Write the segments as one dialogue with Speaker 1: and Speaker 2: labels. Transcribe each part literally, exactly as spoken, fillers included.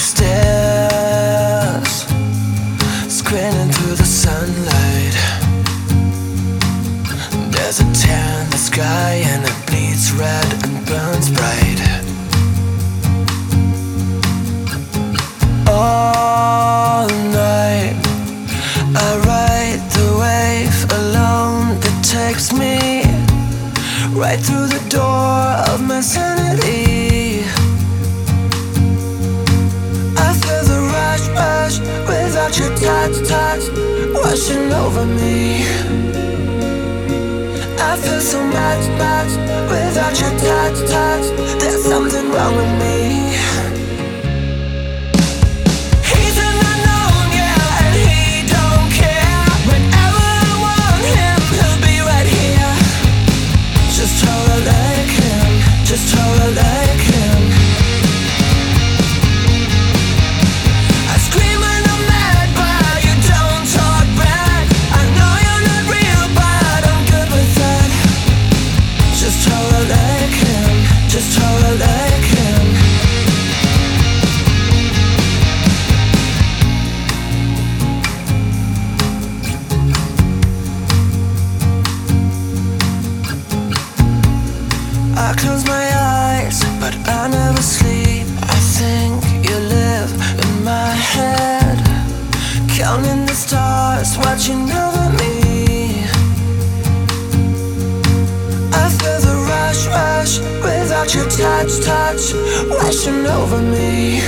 Speaker 1: stares, squinting through the sunlight. There's a tear in the sky and it bleeds red and burns bright. All night I ride the wave alone that takes me right through the door of my sanity. I feel the rush, rush without your touch, touch washing over me. I feel so much, much without your touch, touch. There's something wrong with me. Just how I like him. I scream when I'm mad, but you don't talk back. I know you're not real, but I'm good with that. Just how I like him. Just how I like him. I close my eyes, but I never sleep. I think you live in my head, counting the stars, watching over me. I feel the rush, rush without your touch, touch washing over me.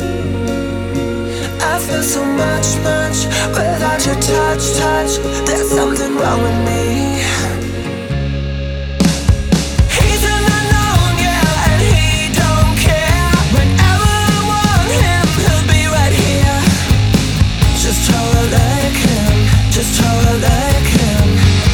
Speaker 1: I feel so much, much without your touch, touch. There's something wrong with me. Just how I like him, just how I like him.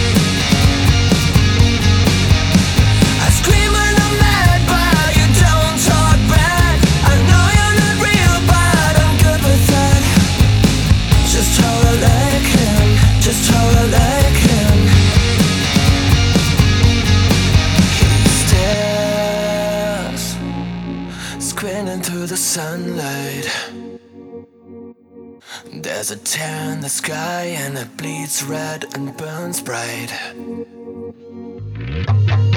Speaker 1: I scream when I'm mad, but you don't talk back. I know you're not real, but I'm good with that. Just how I like him, just how I like him. He stares, squinting through the sunlight. There's a tear in the sky and it bleeds red and burns bright.